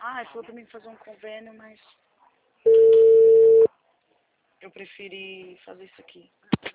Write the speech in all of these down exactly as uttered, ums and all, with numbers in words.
Ah, ele falou pra mim fazer um convênio, mas eu preferi fazer isso aqui.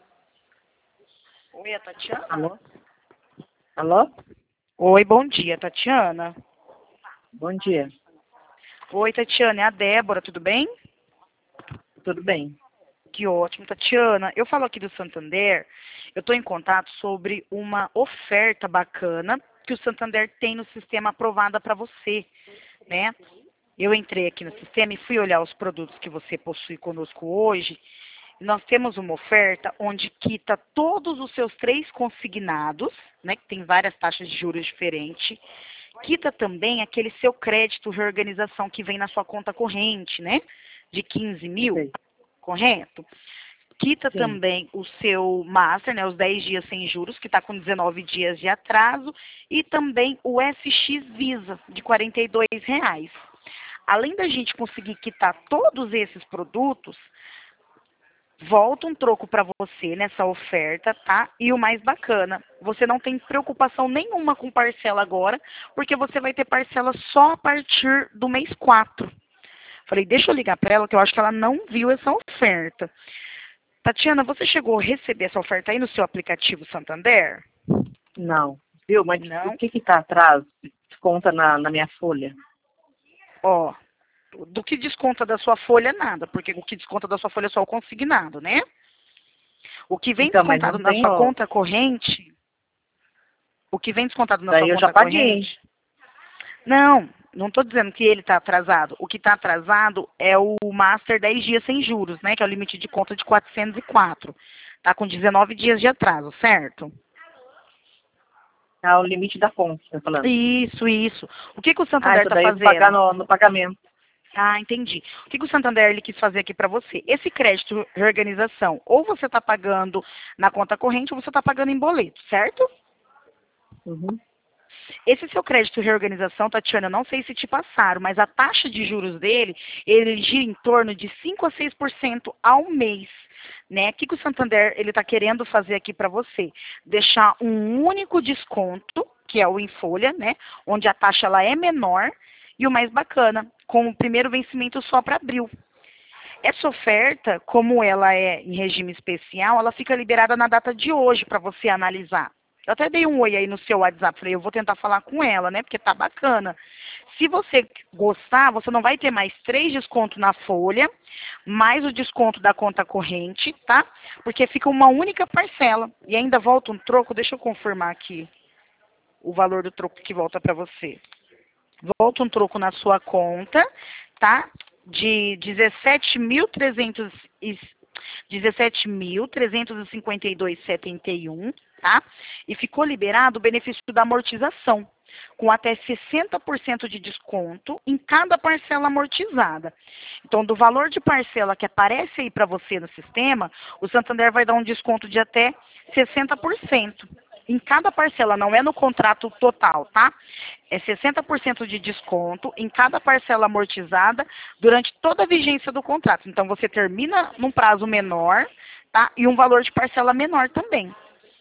Oi, a Tatiana? Alô? Alô? Oi, bom dia, Tatiana. Bom dia. Oi, Tatiana, é a Débora, tudo bem? Tudo bem? Que ótimo, Tatiana. Eu falo aqui do Santander, eu estou em contato sobre uma oferta bacana que o Santander tem no sistema aprovada para você, né? Eu entrei aqui no sistema e fui olhar os produtos que você possui conosco hoje. Nós temos uma oferta onde quita todos os seus três consignados, né, que tem várias taxas de juros diferentes. Quita também aquele seu crédito reorganização que vem na sua conta corrente, né, de quinze mil, Sei. correto? Quita Sim. também o seu Master, né, os dez dias sem juros, que está com dezenove dias de atraso, e também o F X Visa, de quarenta e dois reais. Além da gente conseguir quitar todos esses produtos, volta um troco para você nessa oferta, tá? E o mais bacana, você não tem preocupação nenhuma com parcela agora, porque você vai ter parcela só a partir do mês quatro. Falei, deixa eu ligar para ela, que eu acho que ela não viu essa oferta. Tatiana, você chegou a receber essa oferta aí no seu aplicativo Santander? Não. Viu? Mas Não? o que que tá atrás? Desconta na, na minha folha. Ó, do que desconta da sua folha, nada, porque o que desconta da sua folha é só o consignado, né? O que vem Então, mas descontado não na tem, sua ó. conta corrente, o que vem descontado na sua Daí eu já conta paguei. corrente, não, não estou dizendo que ele está atrasado. O que está atrasado é o Master dez dias sem juros, né? Que é o limite de conta de quatrocentos e quatro. Está com dezenove dias de atraso, certo? Tá o limite da conta, tá falando. Isso, isso. O que, que o Ah, Santander isso está daí eu vou pagar fazendo? no, no pagamento. Ah, entendi. O que, que o Santander ele quis fazer aqui para você? Esse crédito reorganização, ou você está pagando na conta corrente ou você está pagando em boleto, certo? Uhum. Esse seu crédito de reorganização, Tatiana, eu não sei se te passaram, mas a taxa de juros dele, ele gira em torno de cinco a seis por cento ao mês. Né? O que, que o Santander ele está querendo fazer aqui para você? Deixar um único desconto, que é o em folha, né? Onde a taxa ela é menor, e o mais bacana, com o primeiro vencimento só para abril. Essa oferta, como ela é em regime especial, ela fica liberada na data de hoje para você analisar. Eu até dei um oi aí no seu WhatsApp, falei, eu vou tentar falar com ela, né? Porque tá bacana. Se você gostar, você não vai ter mais três descontos na folha, mais o desconto da conta corrente, tá? Porque fica uma única parcela. E ainda volta um troco, deixa eu confirmar aqui o valor do troco que volta para você. Volta um troco na sua conta, tá? De dezessete mil trezentos e dezessete mil trezentos e cinquenta e dois vírgula setenta e um, tá? E ficou liberado o benefício da amortização, com até sessenta por cento de desconto em cada parcela amortizada. Então, do valor de parcela que aparece aí para você no sistema, o Santander vai dar um desconto de até sessenta por cento. Em cada parcela, não é no contrato total, tá? É sessenta por cento de desconto em cada parcela amortizada durante toda a vigência do contrato. Então, você termina num prazo menor, tá? E um valor de parcela menor também.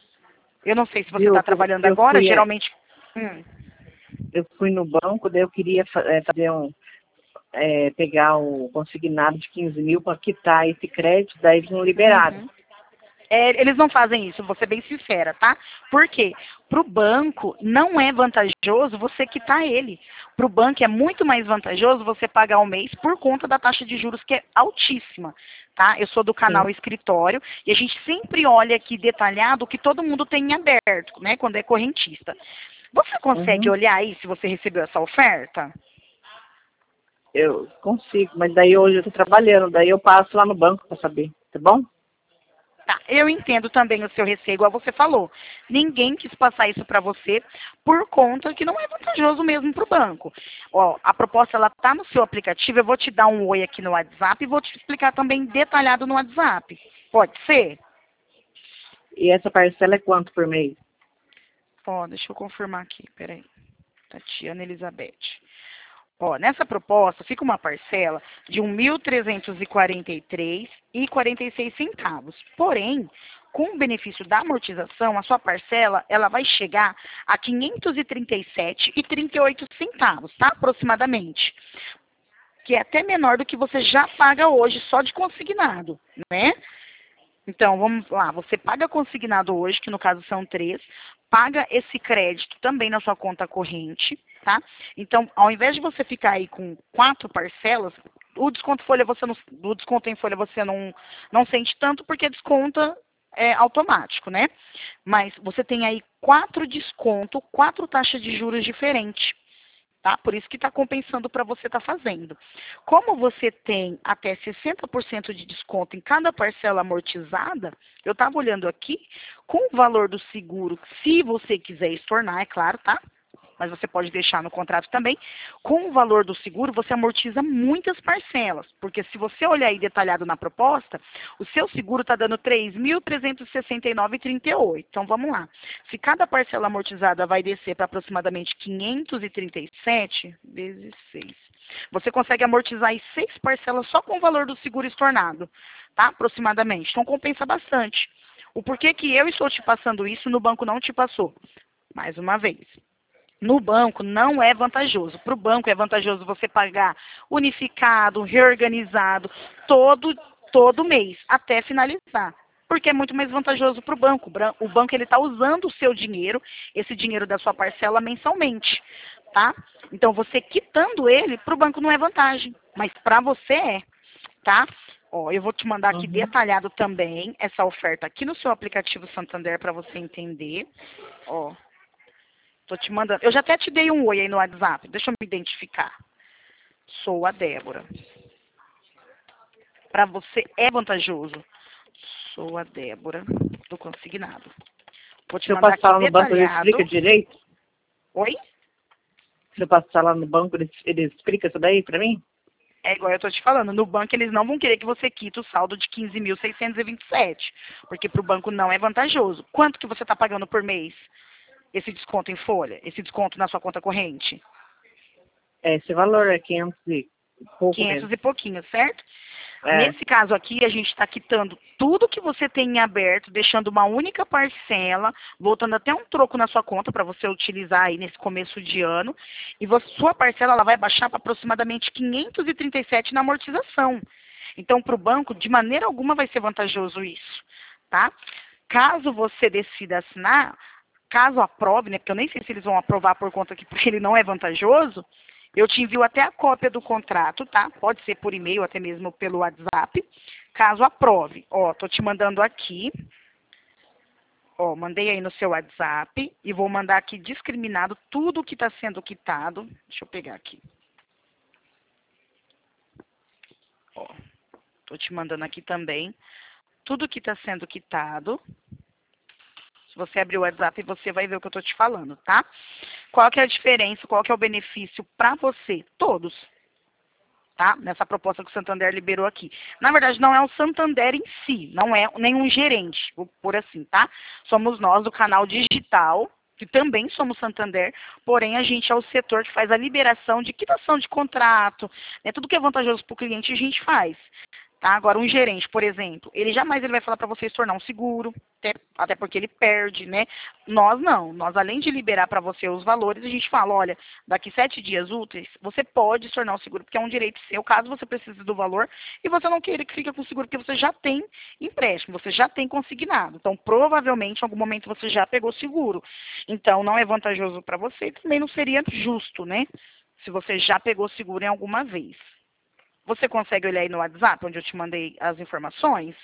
Eu não sei se você Viu? está Eu, trabalhando eu agora, fui, é, geralmente... Hum. eu fui no banco, daí eu queria fa- é, fazer um, é, pegar o consignado de quinze mil para quitar esse crédito, daí eles não liberaram. Uhum. É, eles não fazem isso, vou ser bem sincera, tá? Por quê? Para o banco, não é vantajoso você quitar ele. Para o banco, é muito mais vantajoso você pagar o mês por conta da taxa de juros, que é altíssima, tá? Eu sou do Sim. canal Escritório e a gente sempre olha aqui detalhado o que todo mundo tem em aberto, né? Quando é correntista. Você consegue Uhum. olhar aí se você recebeu essa oferta? Eu consigo, mas daí hoje eu tô trabalhando, daí eu passo lá no banco para saber, tá bom? Tá, eu entendo também o seu receio, igual você falou. Ninguém quis passar isso para você por conta que não é vantajoso mesmo para o banco. Ó, a proposta ela tá no seu aplicativo, eu vou te dar um oi aqui no WhatsApp e vou te explicar também detalhado no WhatsApp. Pode ser? E essa parcela é quanto por mês? Ó, deixa eu confirmar aqui, peraí. Tatiana Elizabeth. Ó, nessa proposta fica uma parcela de mil trezentos e quarenta e três reais e quarenta e seis centavos. Porém, Com o benefício da amortização, a sua parcela ela vai chegar a quinhentos e trinta e sete reais e trinta e oito centavos, tá? Aproximadamente. Que é até menor do que você já paga hoje só de consignado, né? Então, vamos lá, você paga consignado hoje, que no caso são três, paga esse crédito também na sua conta corrente, tá? Então, ao invés de você ficar aí com quatro parcelas, o desconto folha você não, o desconto em folha você não, não sente tanto porque desconta é automático, né? Mas você tem aí quatro descontos, quatro taxas de juros diferentes. Tá? Por isso que está compensando para você estar tá fazendo. Como você tem até sessenta por cento de desconto em cada parcela amortizada, eu estava olhando aqui, com o valor do seguro, se você quiser estornar, é claro, tá? Mas você pode deixar no contrato também. Com o valor do seguro, você amortiza muitas parcelas. Porque se você olhar aí detalhado na proposta, o seu seguro está dando três mil trezentos e sessenta e nove reais e trinta e oito centavos. Então, vamos lá. Se cada parcela amortizada vai descer para aproximadamente quinhentos e trinta e sete vezes seis, você consegue amortizar aí seis parcelas só com o valor do seguro estornado, tá? Aproximadamente. Então, compensa bastante. O porquê que eu estou te passando isso, no banco não te passou? Mais uma vez. No banco não é vantajoso. Para o banco é vantajoso você pagar unificado, reorganizado, todo, todo mês, até finalizar. Porque é muito mais vantajoso para o banco. O banco ele está usando o seu dinheiro, esse dinheiro da sua parcela mensalmente. Tá? Então, você quitando ele, para o banco não é vantagem. Mas para você é. Tá? Ó, eu vou te mandar aqui Uhum. detalhado também essa oferta aqui no seu aplicativo Santander para você entender. Ó. Tô te mandando. Eu já até te dei um oi aí no WhatsApp. Deixa eu me identificar. Sou a Débora. Para você é vantajoso. Sou a Débora do consignado. Vou te Se eu mandar passar lá aqui no banco, ele detalhado. explica direito? Oi? Se eu passar lá no banco, ele, ele explica isso daí pra mim? É igual eu tô te falando. No banco, eles não vão querer que você quite o saldo de quinze mil seiscentos e vinte e sete. Porque para o banco não é vantajoso. Quanto que você está pagando por mês? Esse desconto em folha? Esse desconto na sua conta corrente? É, esse valor é quinhentos e pouco quinhentos mesmo. e pouquinho, certo? É, Nesse caso aqui, a gente está quitando tudo que você tem em aberto, deixando uma única parcela, voltando até um troco na sua conta para você utilizar aí nesse começo de ano. E você, sua parcela ela vai baixar para aproximadamente quinhentos e trinta e sete na amortização. Então, para o banco, de maneira alguma vai ser vantajoso isso, tá? Caso você decida assinar, caso aprove, né, porque eu nem sei se eles vão aprovar por conta que porque ele não é vantajoso, eu te envio até a cópia do contrato, tá? Pode ser por e-mail, até mesmo pelo WhatsApp, caso aprove. Ó, tô te mandando aqui. Ó, mandei aí no seu WhatsApp e vou mandar aqui discriminado tudo que está sendo quitado. Deixa eu pegar aqui. Ó, tô te mandando aqui também tudo que está sendo quitado. Se você abrir o WhatsApp, você vai ver o que eu estou te falando, tá? Qual que é a diferença, qual que é o benefício para você? Todos, tá? Nessa proposta que o Santander liberou aqui. Na verdade, não é o Santander em si, não é nenhum gerente, vou pôr assim, tá? Somos nós do canal digital, que também somos Santander, porém a gente é o setor que faz a liberação de quitação de contrato, né? Tudo que é vantajoso para o cliente a gente faz. Tá? Agora, um gerente, por exemplo, ele jamais ele vai falar para você se tornar um seguro, até, até porque ele perde, né? Nós não. Nós, além de liberar para você os valores, a gente fala, olha, daqui sete dias úteis, você pode se tornar um seguro, porque é um direito seu, caso você precise do valor, e você não queira que fique com o seguro, porque você já tem empréstimo, você já tem consignado. Então, provavelmente, em algum momento, você já pegou seguro. Então, não é vantajoso para você, e também não seria justo, né? Se você já pegou seguro em alguma vez. Você consegue olhar aí no WhatsApp, onde eu te mandei as informações?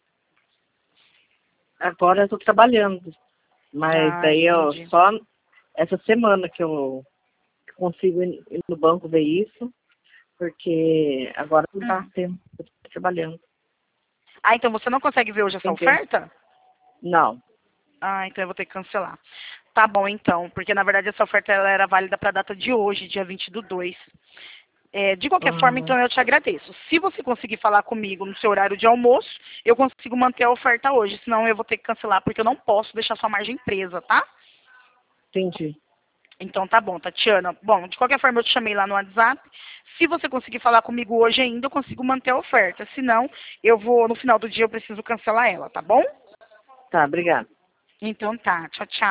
agora eu tô trabalhando. Mas Ah, daí eu entendi. só essa semana que eu consigo ir ir no banco ver isso, porque agora não dá Hum. tempo, eu tô trabalhando. Ah, então você não consegue ver hoje essa Entendi. oferta? Não. Ah, então eu vou ter que cancelar. Tá bom, então, porque na verdade essa oferta ela era válida para a data de hoje, dia vinte do dois. É, de qualquer forma, Uhum. então eu te agradeço. Se você conseguir falar comigo no seu horário de almoço, eu consigo manter a oferta hoje, senão eu vou ter que cancelar, porque eu não posso deixar sua margem presa, tá? Entendi. Então tá bom, Tatiana. Bom, de qualquer forma eu te chamei lá no WhatsApp. Se você conseguir falar comigo hoje ainda, eu consigo manter a oferta. Se não, eu vou, no final do dia, eu preciso cancelar ela, tá bom? Tá, obrigada. Então tá, tchau, tchau.